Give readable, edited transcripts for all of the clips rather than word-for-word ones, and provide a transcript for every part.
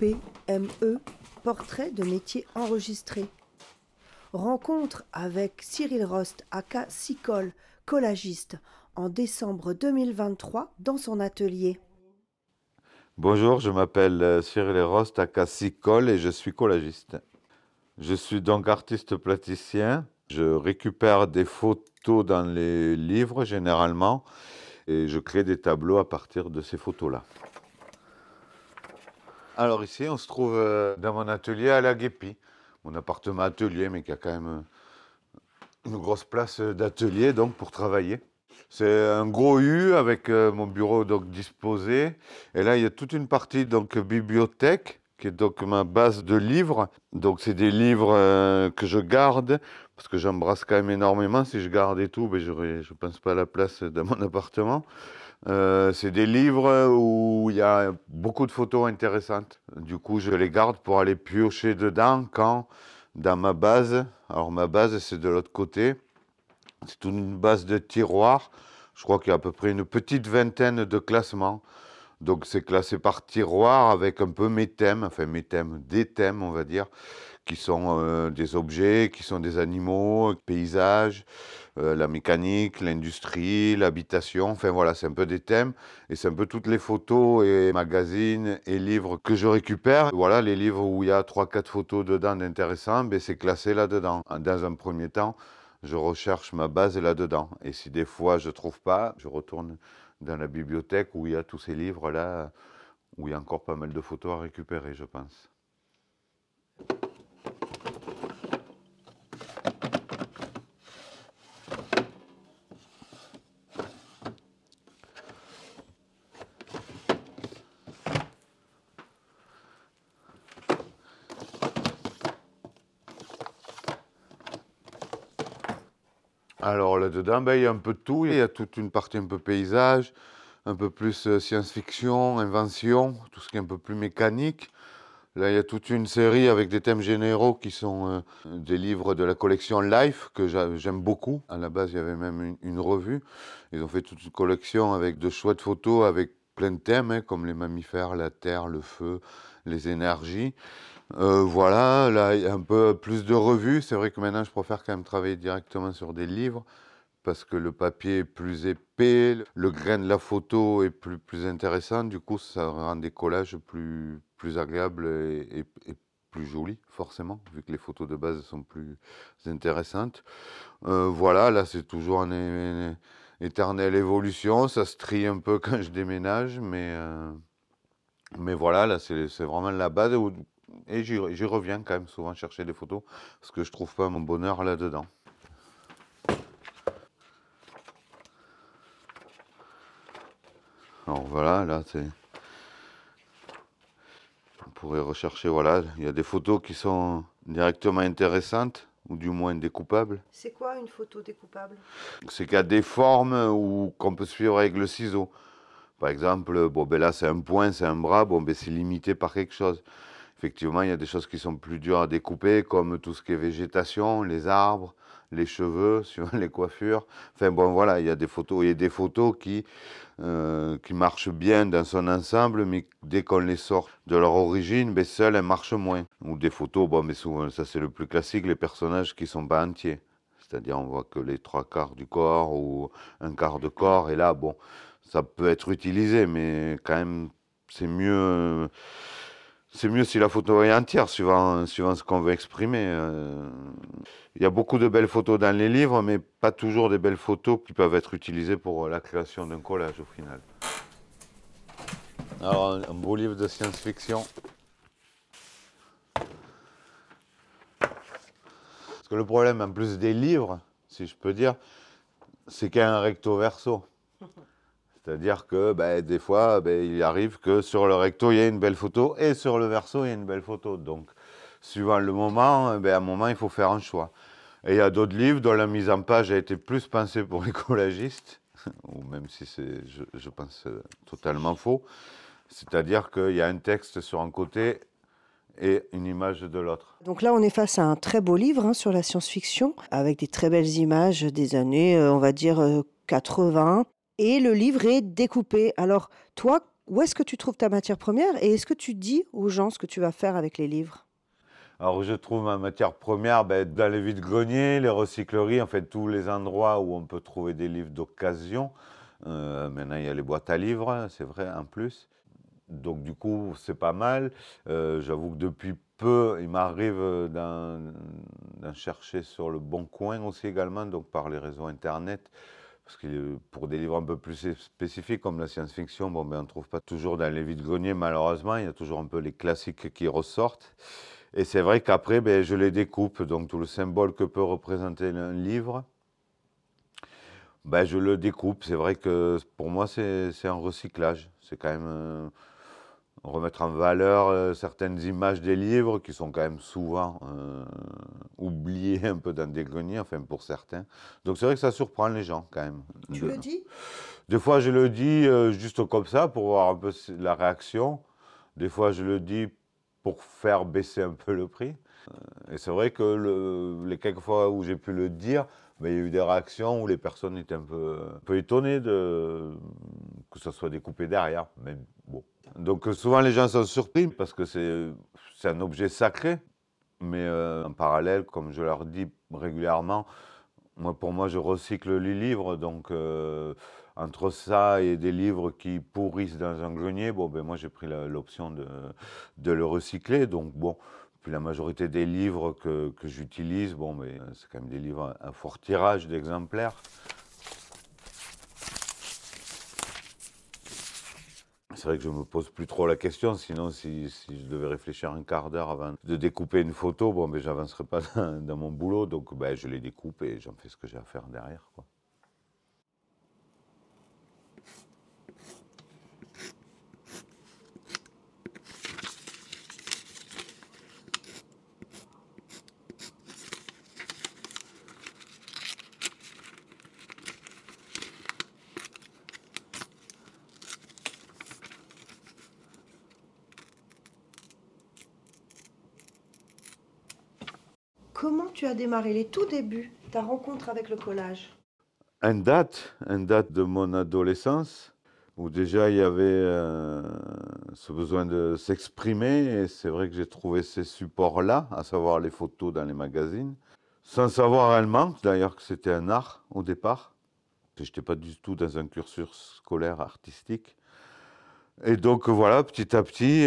PME, portrait de métier enregistré. Rencontre avec Cyril Rost, aka Sicole, collagiste, en décembre 2023 dans son atelier. Bonjour, je m'appelle Cyril Rost, aka Sicole, et je suis collagiste. Je suis donc artiste plasticien. Je récupère des photos dans les livres généralement et je crée des tableaux à partir de ces photos-là. Alors ici, on se trouve dans mon atelier à la Guépie, mon appartement atelier, mais qui a quand même une grosse place d'atelier donc pour travailler. C'est un gros U avec mon bureau donc disposé. Et là, il y a toute une partie donc bibliothèque qui est donc ma base de livres. Donc c'est des livres que je garde parce que j'embrasse quand même énormément. Si je gardais tout, ben, je pense pas à la place dans mon appartement. C'est des livres où il y a beaucoup de photos intéressantes. Du coup, je les garde pour aller piocher dedans quand dans ma base. Alors ma base, c'est de l'autre côté. C'est une base de tiroirs. Je crois qu'il y a à peu près une petite vingtaine de classements. Donc c'est classé par tiroir avec un peu mes thèmes, des thèmes on va dire, qui sont des objets, qui sont des animaux, paysages, la mécanique, l'industrie, l'habitation. Enfin voilà, c'est un peu des thèmes et c'est un peu toutes les photos et magazines et livres que je récupère. Voilà, les livres où il y a 3-4 photos dedans d'intéressants, ben, c'est classé là-dedans. Dans un premier temps, je recherche ma base là-dedans. Et si des fois je ne trouve pas, je retourne dans la bibliothèque où il y a tous ces livres-là, où il y a encore pas mal de photos à récupérer, je pense. Alors là-dedans, ben, il y a un peu de tout. Il y a toute une partie un peu paysage, un peu plus science-fiction, invention, tout ce qui est un peu plus mécanique. Là, il y a toute une série avec des thèmes généraux qui sont des livres de la collection Life que j'aime beaucoup. À la base, il y avait même une revue. Ils ont fait toute une collection avec de chouettes photos avec plein de thèmes, hein, comme les mammifères, la terre, le feu, les énergies. Voilà, là, il y a un peu plus de revues. C'est vrai que maintenant, je préfère quand même travailler directement sur des livres parce que le papier est plus épais, le grain de la photo est plus intéressant. Du coup, ça rend des collages plus agréables et plus jolis, forcément, vu que les photos de base sont plus intéressantes. Voilà, là, c'est toujours une éternelle évolution. Ça se trie un peu quand je déménage, mais voilà, là, c'est vraiment la base. Et j'y reviens quand même souvent chercher des photos parce que je trouve pas mon bonheur là-dedans. Alors voilà, là, on pourrait rechercher, voilà, il y a des photos qui sont directement intéressantes ou du moins découpables. C'est quoi une photo découpable? C'est qu'il y a des formes qu'on peut suivre avec le ciseau. Par exemple, bon, ben là, c'est un point, c'est un bras, bon, ben c'est limité par quelque chose. Effectivement, il y a des choses qui sont plus dures à découper, comme tout ce qui est végétation, les arbres, les cheveux, suivant les coiffures. Enfin bon, voilà, il y a des photos qui marchent bien dans son ensemble, mais dès qu'on les sort de leur origine, ben seules, elles marchent moins. Ou des photos, bon, mais souvent, ça c'est le plus classique, les personnages qui sont pas entiers. C'est-à-dire, on voit que les 3/4 du corps ou un quart de corps, et là, bon, ça peut être utilisé, mais quand même, c'est mieux. C'est mieux si la photo est entière, suivant ce qu'on veut exprimer. Il y a beaucoup de belles photos dans les livres, mais pas toujours des belles photos qui peuvent être utilisées pour la création d'un collage au final. Alors, un beau livre de science-fiction. Parce que le problème, en plus des livres, si je peux dire, c'est qu'il y a un recto verso. C'est-à-dire que des fois, il arrive que sur le recto, il y a une belle photo et sur le verso, il y a une belle photo. Donc, suivant le moment, à un moment, il faut faire un choix. Et il y a d'autres livres dont la mise en page a été plus pensée pour les collagistes, ou même si c'est, je pense, totalement faux. C'est-à-dire qu'il y a un texte sur un côté et une image de l'autre. Donc là, on est face à un très beau livre sur la science-fiction, avec des très belles images des années, on va dire, 80. Et le livre est découpé. Alors, toi, Où est-ce que tu trouves ta matière première et est-ce que tu dis aux gens ce que tu vas faire avec les livres? Alors, je trouve ma matière première dans les vides-greniers, les recycleries, en fait, tous les endroits où on peut trouver des livres d'occasion. Maintenant, il y a les boîtes à livres, c'est vrai, en plus. Donc, du coup, c'est pas mal. J'avoue que depuis peu, il m'arrive d'en chercher sur le Bon Coin aussi également, donc par les réseaux Internet. Parce que pour des livres un peu plus spécifiques comme la science-fiction, bon, on ne trouve pas toujours dans les vides-greniers, malheureusement. Il y a toujours un peu les classiques qui ressortent. Et c'est vrai qu'après, je les découpe. Donc tout le symbole que peut représenter un livre, je le découpe. C'est vrai que pour moi, c'est un recyclage. C'est quand même remettre en valeur certaines images des livres qui sont quand même souvent oubliées un peu dans des greniers, enfin pour certains. Donc c'est vrai que ça surprend les gens quand même. Tu le dis? Des fois, je le dis juste comme ça pour voir un peu la réaction. Des fois, je le dis pour faire baisser un peu le prix. Et c'est vrai que les quelques fois où j'ai pu le dire, il y a eu des réactions où les personnes étaient un peu étonnées que ça soit découpé derrière. Mais bon. Donc souvent les gens sont surpris parce que c'est un objet sacré. Mais en parallèle, comme je leur dis régulièrement, pour moi, je recycle les livres. Donc entre ça et des livres qui pourrissent dans un grenier, moi j'ai pris l'option de le recycler. Donc bon. Puis la majorité des livres que j'utilise, c'est quand même des livres à fort tirage d'exemplaires. C'est vrai que je ne me pose plus trop la question, sinon si je devais réfléchir un quart d'heure avant de découper une photo, je n'avancerais pas dans mon boulot, donc je les découpe et j'en fais ce que j'ai à faire derrière, quoi. Comment tu as démarré les tout débuts, ta rencontre avec le collage? Un date de mon adolescence, où déjà il y avait ce besoin de s'exprimer, et c'est vrai que j'ai trouvé ces supports-là, à savoir les photos dans les magazines, sans savoir réellement d'ailleurs que c'était un art au départ. Je n'étais pas du tout dans un cursus scolaire artistique. Et donc voilà, petit à petit,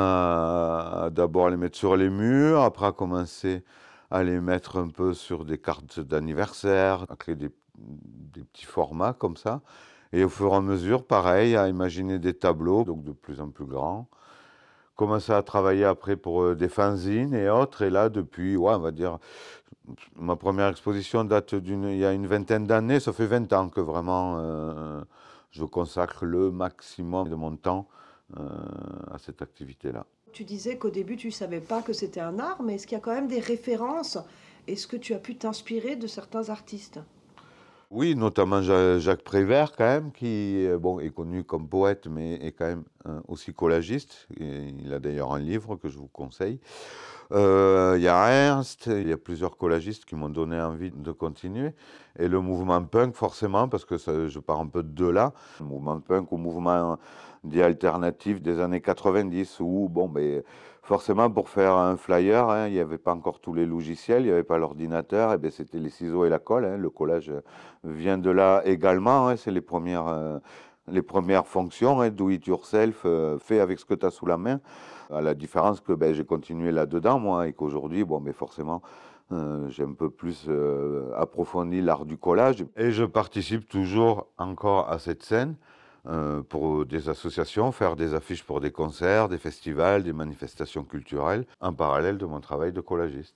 d'abord les mettre sur les murs, après à commencer à les mettre un peu sur des cartes d'anniversaire, à créer des petits formats comme ça. Et au fur et à mesure, pareil, à imaginer des tableaux, donc de plus en plus grands. Commencer à travailler après pour des fanzines et autres. Et là, depuis, on va dire, ma première exposition date il y a une vingtaine d'années. Ça fait 20 ans que vraiment je consacre le maximum de mon temps à cette activité-là. Tu disais qu'au début, tu ne savais pas que c'était un art, mais est-ce qu'il y a quand même des références? Est-ce que tu as pu t'inspirer de certains artistes? Oui, notamment Jacques Prévert, quand même, qui est connu comme poète, mais est quand même aussi collagiste. Et il a d'ailleurs un livre que je vous conseille. Il y a Ernst, il y a plusieurs collagistes qui m'ont donné envie de continuer. Et le mouvement punk, forcément, parce que je pars un peu de là, le mouvement punk ou mouvement dit alternatif des années 90, où, forcément, pour faire un flyer, il n'y avait pas encore tous les logiciels, il n'y avait pas l'ordinateur, et bien c'était les ciseaux et la colle. Le collage vient de là également, c'est les premières fonctions, do it yourself, fait avec ce que tu as sous la main. À la différence que j'ai continué là-dedans, moi, et qu'aujourd'hui, forcément, j'ai un peu plus approfondi l'art du collage. Et je participe toujours encore à cette scène pour des associations, faire des affiches pour des concerts, des festivals, des manifestations culturelles, en parallèle de mon travail de collagiste.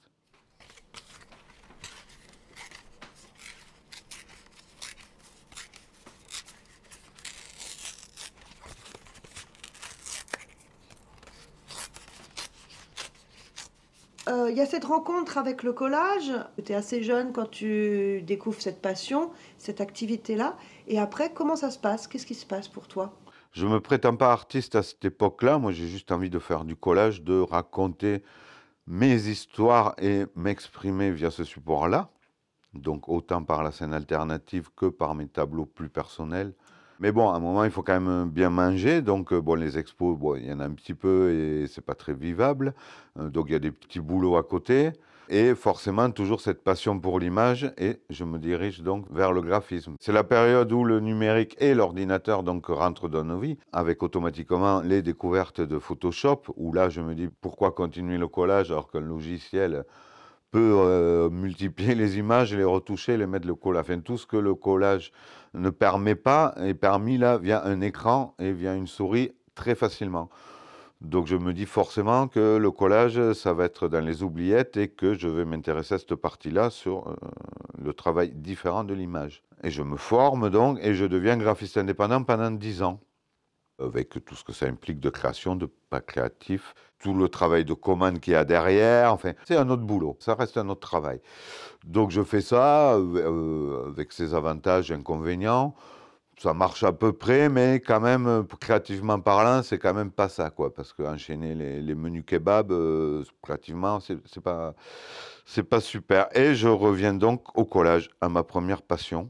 Il y a cette rencontre avec le collage. Tu es assez jeune quand tu découvres cette passion, cette activité-là. Et après, comment ça se passe? Qu'est-ce qui se passe pour toi? Je ne me prétends pas artiste à cette époque-là. Moi, j'ai juste envie de faire du collage, de raconter mes histoires et m'exprimer via ce support-là. Donc, autant par la scène alternative que par mes tableaux plus personnels, Mais bon, à un moment, il faut quand même bien manger. Donc, bon, les expos, bon, il y en a un petit peu et c'est pas très vivable. Donc, il y a des petits boulots à côté. Et forcément, toujours cette passion pour l'image. Et je me dirige donc vers le graphisme. C'est la période où le numérique et l'ordinateur donc rentrent dans nos vies, avec automatiquement les découvertes de Photoshop, où là, je me dis pourquoi continuer le collage alors qu'un logiciel peut multiplier les images, les retoucher, les mettre le collage. Enfin, tout ce que le collage ne permet pas est permis là via un écran et via une souris très facilement. Donc je me dis forcément que le collage, ça va être dans les oubliettes et que je vais m'intéresser à cette partie-là sur le travail différent de l'image. Et je me forme donc et je deviens graphiste indépendant pendant 10 ans avec tout ce que ça implique de création, de pas créatif, tout le travail de commande qu'il y a derrière, enfin, c'est un autre boulot, ça reste un autre travail. Donc je fais ça avec ses avantages et inconvénients, ça marche à peu près, mais quand même, créativement parlant, c'est quand même pas ça, quoi, parce qu'enchaîner les menus kebab, créativement, c'est pas super. Et je reviens donc au collage, à ma première passion,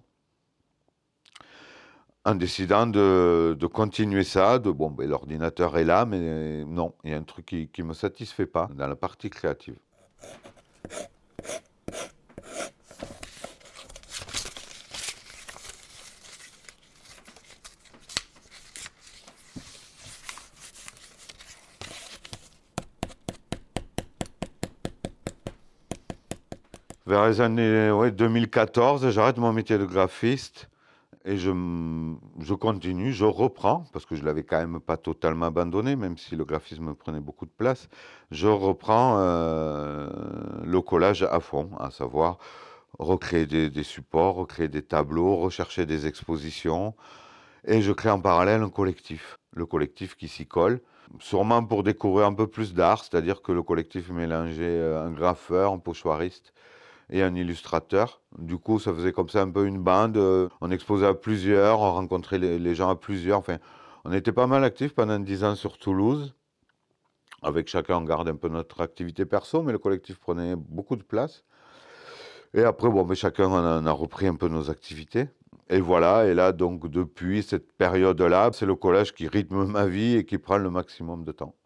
en décidant de continuer ça, bon, ben, l'ordinateur est là, mais non, il y a un truc qui ne me satisfait pas dans la partie créative. Vers les années 2014, j'arrête mon métier de graphiste et je continue, je reprends, parce que je ne l'avais quand même pas totalement abandonné, même si le graphisme prenait beaucoup de place. Je reprends le collage à fond, à savoir recréer des supports, recréer des tableaux, rechercher des expositions. Et je crée en parallèle un collectif, le collectif qui s'y colle, sûrement pour découvrir un peu plus d'art, c'est-à-dire que le collectif mélangeait un graffeur, un pochoiriste et un illustrateur. Du coup, ça faisait comme ça un peu une bande. On exposait à plusieurs, on rencontrait les gens à plusieurs. Enfin, on était pas mal actifs pendant 10 ans sur Toulouse. Avec chacun, on garde un peu notre activité perso, mais le collectif prenait beaucoup de place. Et après, bon, mais chacun on a repris un peu nos activités. Et voilà, et là, donc, depuis cette période-là, c'est le collage qui rythme ma vie et qui prend le maximum de temps.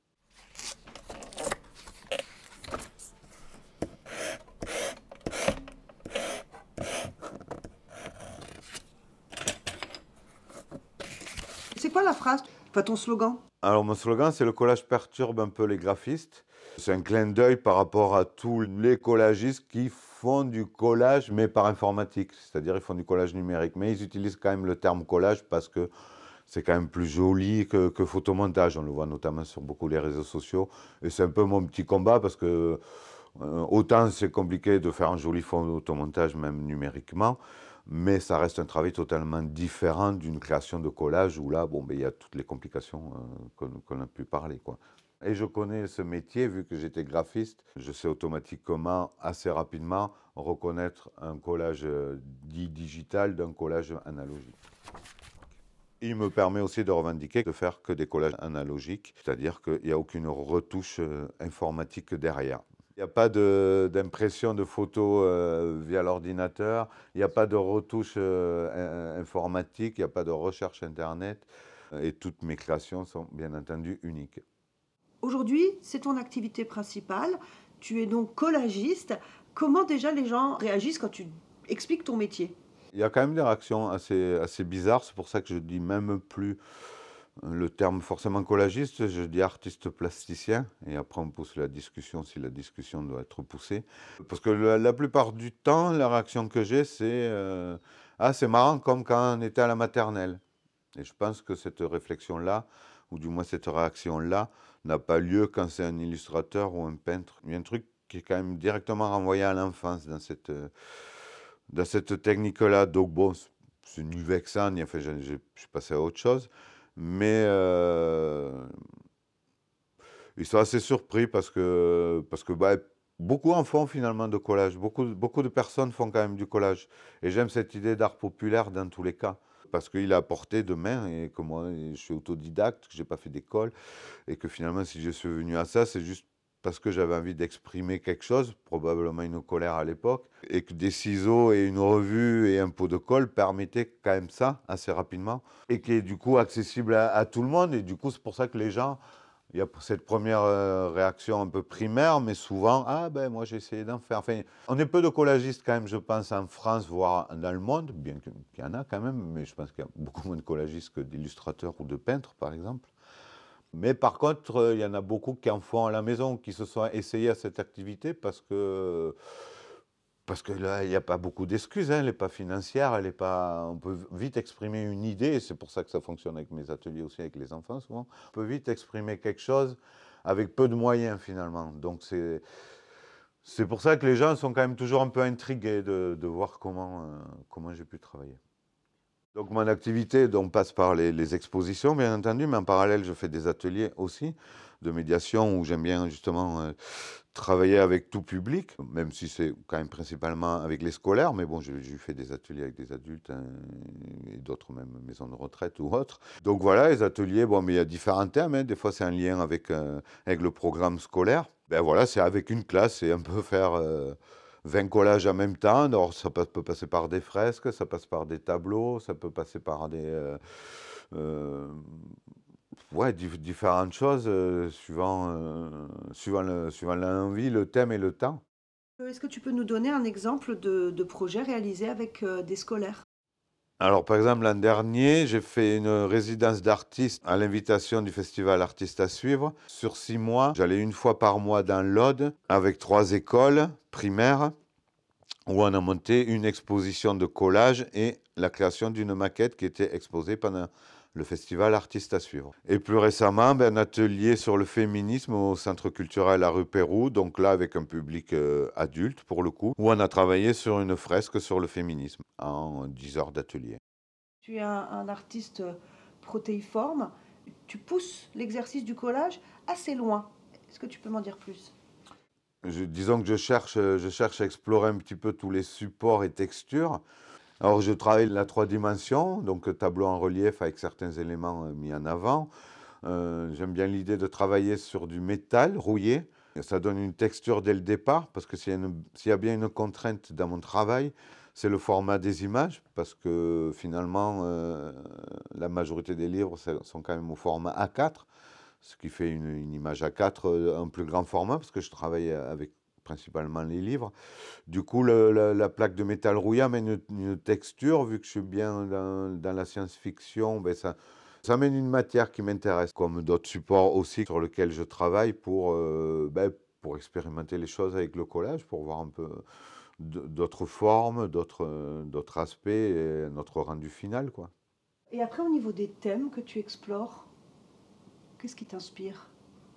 C'est quoi la phrase? Enfin, ton slogan? Alors, mon slogan, c'est le collage perturbe un peu les graphistes. C'est un clin d'œil par rapport à tous les collagistes qui font du collage, mais par informatique. C'est-à-dire, ils font du collage numérique. Mais ils utilisent quand même le terme collage parce que c'est quand même plus joli que photomontage. On le voit notamment sur beaucoup les réseaux sociaux. Et c'est un peu mon petit combat parce que autant c'est compliqué de faire un joli photomontage, même numériquement, mais ça reste un travail totalement différent d'une création de collage où là, bon, ben, il y a toutes les complications qu'on a pu parler, quoi. Et je connais ce métier, vu que j'étais graphiste, je sais automatiquement, assez rapidement, reconnaître un collage dit digital d'un collage analogique. Il me permet aussi de revendiquer de faire que des collages analogiques, c'est-à-dire qu'il n'y a aucune retouche informatique derrière. Il n'y a pas d'impression de photos via l'ordinateur, il n'y a pas de retouche informatique, il n'y a pas de recherche Internet, et toutes mes créations sont bien entendu uniques. Aujourd'hui, c'est ton activité principale. Tu es donc collagiste. Comment déjà les gens réagissent quand tu expliques ton métier? Il y a quand même des réactions assez bizarres, c'est pour ça que je dis même plus le terme forcément collagiste, je dis artiste plasticien, et après on pousse la discussion si la discussion doit être poussée. Parce que la plupart du temps, la réaction que j'ai, c'est ah, c'est marrant, comme quand on était à la maternelle. Et je pense que cette réflexion-là, ou du moins cette réaction-là, n'a pas lieu quand c'est un illustrateur ou un peintre. Il y a un truc qui est quand même directement renvoyé à l'enfance dans cette technique-là. Donc bon, c'est ni vexant, ni enfin, je suis passé à autre chose. Mais ils sont assez surpris parce que bah, beaucoup en font finalement de collage. Beaucoup de personnes font quand même du collage. Et j'aime cette idée d'art populaire dans tous les cas. Parce qu'il est à portée de main et que moi, je suis autodidacte, que je n'ai pas fait d'école. Et que finalement, si je suis venu à ça, c'est juste parce que j'avais envie d'exprimer quelque chose, probablement une colère à l'époque, et que des ciseaux et une revue et un pot de colle permettaient quand même ça assez rapidement, et qui est du coup accessible à tout le monde. Et du coup, c'est pour ça que les gens, il y a cette première réaction un peu primaire, mais souvent, ah ben moi j'ai essayé d'en faire. Enfin, on est peu de collagistes quand même, je pense, en France, voire dans le monde, bien qu'il y en a quand même, mais je pense qu'il y a beaucoup moins de collagistes que d'illustrateurs ou de peintres, par exemple. Mais par contre, il y en a beaucoup qui en font à la maison, qui se sont essayés à cette activité parce que là, il n'y a pas beaucoup d'excuses, hein, elle n'est pas financière, elle est pas, on peut vite exprimer une idée, et c'est pour ça que ça fonctionne avec mes ateliers aussi, avec les enfants souvent. On peut vite exprimer quelque chose avec peu de moyens finalement. Donc c'est pour ça que les gens sont quand même toujours un peu intrigués de voir comment j'ai pu travailler. Donc mon activité donc, passe par les expositions, bien entendu, mais en parallèle, je fais des ateliers aussi de médiation où j'aime bien justement travailler avec tout public, même si c'est quand même principalement avec les scolaires, mais bon, j'ai fait des ateliers avec des adultes hein, et d'autres même maisons de retraite ou autres. Donc voilà, les ateliers, bon, mais il y a différents thèmes, hein. Des fois c'est en lien avec le programme scolaire. Ben voilà, c'est avec une classe, c'est un peu faire 20 collages en même temps. Alors ça peut passer par des fresques, ça passe par des tableaux, ça peut passer par euh, ouais, différentes choses suivant l'envie, le thème et le temps. Est-ce que tu peux nous donner un exemple de projet réalisé avec des scolaires? Alors, par exemple, l'an dernier, j'ai fait une résidence d'artistes à l'invitation du festival Artistes à suivre. Sur 6 mois, j'allais une fois par mois dans l'Aude avec 3 écoles primaires où on a monté une exposition de collage et la création d'une maquette qui était exposée pendant le festival Artistes à suivre. Et plus récemment, un atelier sur le féminisme au Centre culturel à rue Pérou, donc là avec un public adulte pour le coup, où on a travaillé sur une fresque sur le féminisme en 10 heures d'atelier. Tu es un artiste protéiforme, tu pousses l'exercice du collage assez loin. Est-ce que tu peux m'en dire plus? Disons que je cherche à explorer un petit peu tous les supports et textures. Alors, je travaille la 3 dimensions, donc tableau en relief avec certains éléments mis en avant. J'aime bien l'idée de travailler sur du métal rouillé. Ça donne une texture dès le départ, parce que s'il y a bien une contrainte dans mon travail, c'est le format des images, parce que finalement, la majorité des livres sont quand même au format A4, ce qui fait une image A4 un plus grand format, parce que je travaille avec principalement les livres. Du coup, la plaque de métal rouillé amène une texture, vu que je suis bien dans la science-fiction, ben ça amène une matière qui m'intéresse, comme d'autres supports aussi sur lesquels je travaille pour expérimenter les choses avec le collage, pour voir un peu d'autres formes, d'autres aspects et notre rendu final, quoi. Et après, au niveau des thèmes que tu explores, qu'est-ce qui t'inspire?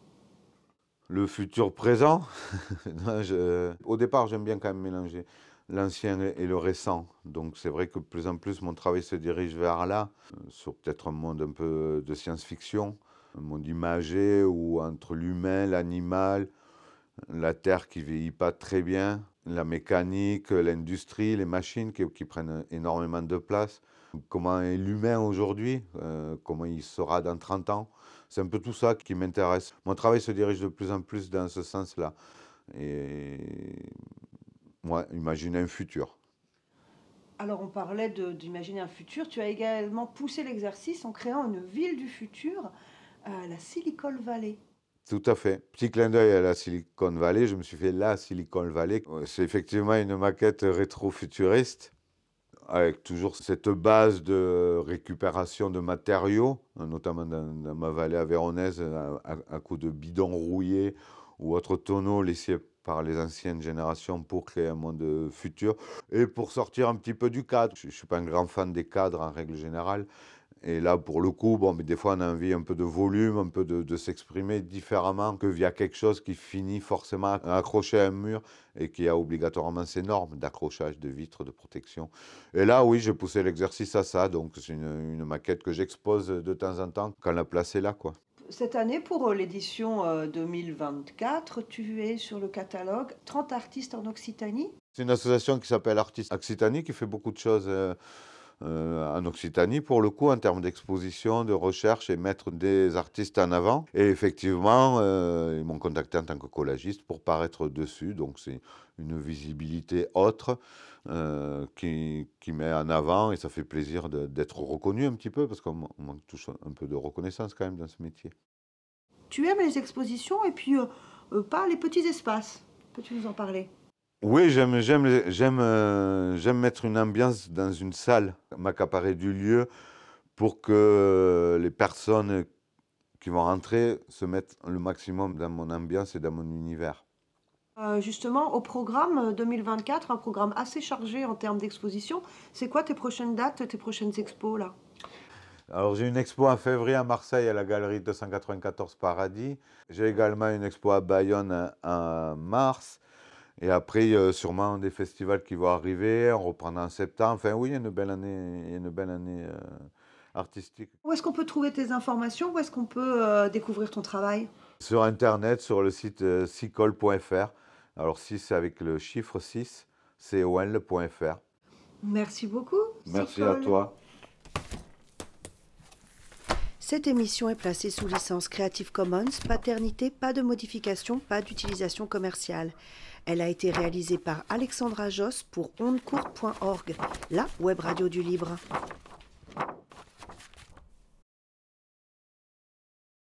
Le futur présent, non, au départ, j'aime bien quand même mélanger l'ancien et le récent. Donc c'est vrai que de plus en plus, mon travail se dirige vers là, sur peut-être un monde un peu de science-fiction, un monde imagé où entre l'humain, l'animal, la Terre qui vieillit pas très bien, la mécanique, l'industrie, les machines qui prennent énormément de place. Comment est l'humain aujourd'hui? Comment il sera dans 30 ans? C'est un peu tout ça qui m'intéresse. Mon travail se dirige de plus en plus dans ce sens-là. Et moi, imaginer un futur. Alors, on parlait d'imaginer un futur. Tu as également poussé l'exercice en créant une ville du futur, la Silicon Valley. Tout à fait. Petit clin d'œil à la Silicon Valley. Je me suis fait la Silicon Valley. C'est effectivement une maquette rétro-futuriste, avec toujours cette base de récupération de matériaux, notamment dans ma vallée avéronaise, à coup de bidons rouillés ou autres tonneaux laissés par les anciennes générations pour créer un monde futur et pour sortir un petit peu du cadre. Je ne suis pas un grand fan des cadres en règle générale. Et là, pour le coup, bon, mais des fois, on a envie un peu de volume, un peu de s'exprimer différemment que via quelque chose qui finit forcément accroché à un mur et qui a obligatoirement ces normes d'accrochage, de vitres, de protection. Et là, oui, j'ai poussé l'exercice à ça. Donc, c'est une maquette que j'expose de temps en temps quand la place est là, quoi. Cette année, pour l'édition 2024, tu es sur le catalogue 30 artistes en Occitanie. C'est une association qui s'appelle Artistes Occitanie qui fait beaucoup de choses en Occitanie, pour le coup, en termes d'exposition, de recherche et mettre des artistes en avant. Et effectivement, ils m'ont contacté en tant que collagiste pour paraître dessus. Donc c'est une visibilité autre qui met en avant et ça fait plaisir d'être reconnu un petit peu parce qu'on manque tous un peu de reconnaissance quand même dans ce métier. Tu aimes les expositions et puis pas les petits espaces. Peux-tu nous en parler? Oui, j'aime mettre une ambiance dans une salle, m'accaparer du lieu pour que les personnes qui vont rentrer se mettent le maximum dans mon ambiance et dans mon univers. Justement, au programme 2024, un programme assez chargé en termes d'exposition. C'est quoi tes prochaines dates, tes prochaines expos là? Alors j'ai une expo en février à Marseille à la galerie 294 Paradis. J'ai également une expo à Bayonne en mars. Et après, il y a sûrement des festivals qui vont arriver. On reprendra en septembre. Enfin oui, il y a une belle année artistique. Où est-ce qu'on peut trouver tes informations? Où est-ce qu'on peut découvrir ton travail? Sur Internet, sur le site sicol.fr. Alors 6 avec le chiffre 6, col.fr. Merci beaucoup. Merci à toi. Cette émission est placée sous licence Creative Commons, paternité, pas de modification, pas d'utilisation commerciale. Elle a été réalisée par Alexandra Josse pour ondecourte.org, la web radio du libre.